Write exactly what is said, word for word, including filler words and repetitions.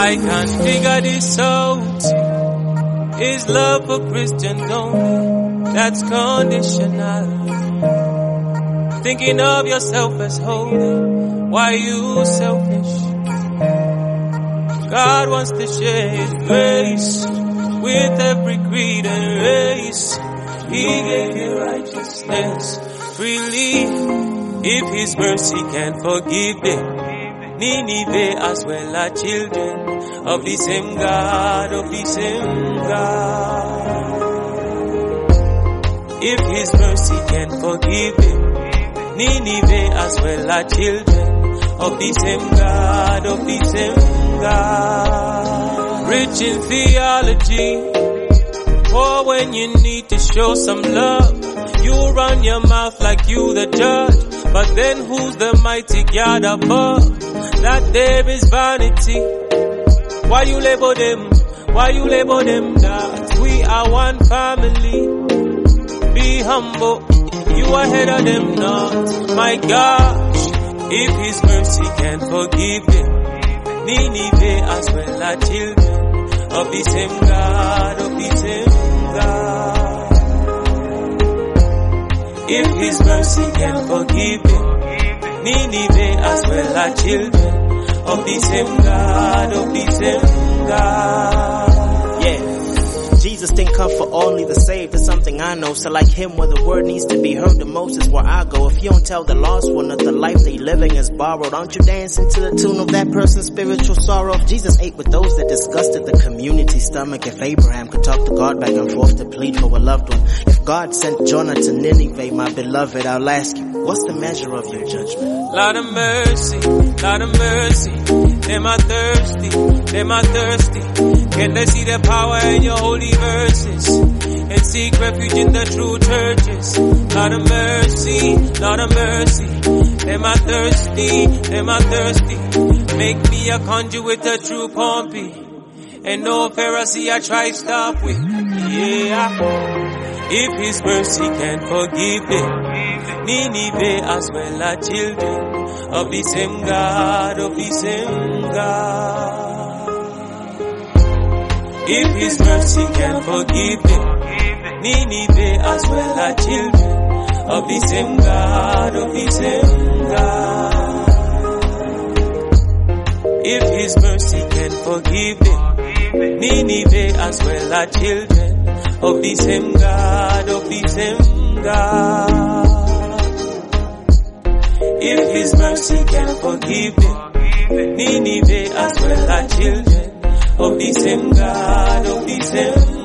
I can't figure this out. Is love for Christians only? That's conditional. Thinking of yourself as holy, why you selfish? God wants to share His grace with every creed and race. He gave you righteousness freely. If His mercy can forgive them, Nineveh as well are children of the same God, of the same God. If His mercy can forgive them, Nineveh as well are children of the same God, of the same God. Rich in theology, or when you need to show some love, you run your mouth like you the judge. But then who's the mighty God above? That there is vanity. Why you label them? Why you label them that? We are one family. Be humble. You are ahead of them not. My gosh, if His mercy can forgive them, Nineveh as well are children of the same God, of the same God. If His mercy can forgive them, Nineveh as well are children of the same God, of the same God. Yeah. Jesus didn't come for only the saved, it's something I know. So like Him, where the word needs to be heard the most is where I go. If you don't tell the lost one that the life they living is borrowed, aren't you dancing to the tune of that person's spiritual sorrow? If Jesus ate with those that disgusted the community's stomach, if Abraham could talk to God back and forth to plead for a loved one, if God sent Jonah to Nineveh, my beloved, I'll ask you, what's the measure of your judgment? Lord of mercy, Lord of mercy, them are thirsty, them are thirsty. Can they see the power in your holy verses and seek refuge in the true churches? Lord of mercy, Lord of mercy, them are thirsty, them are thirsty. Make me a conduit, a true Pompey, and no Pharisee I try stop with. Yeah, if His mercy can forgive them, Nineveh as well are children of the same God, of the same God. If His mercy can forgive them, Nineveh as well are children of the same God, of the same God. If His mercy can forgive them, Nineveh as well are children of the same God, of the same God. If His mercy can forgive them, Nineveh as well are children of the same God, of the same